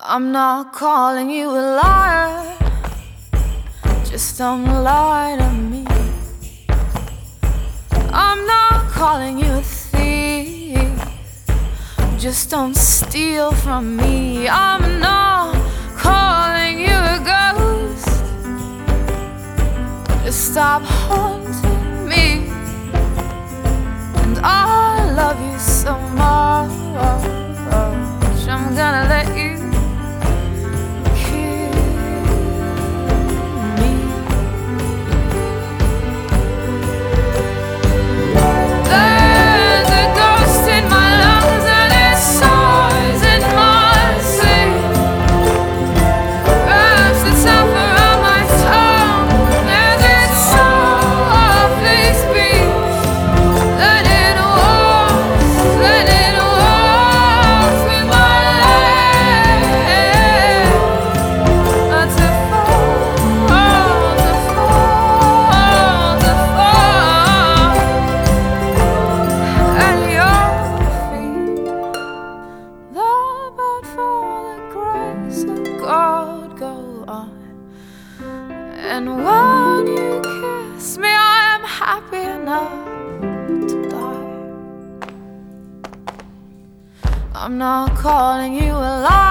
I'm not calling you a liar, just don't lie to me. I'm not calling you a thief, just don't steal from me. I'm not calling you a ghost, just stop haunting me. And I love you so much, I'm gonna let you God go on. And when you kiss me, I am happy enough to die. I'm not calling you a liar,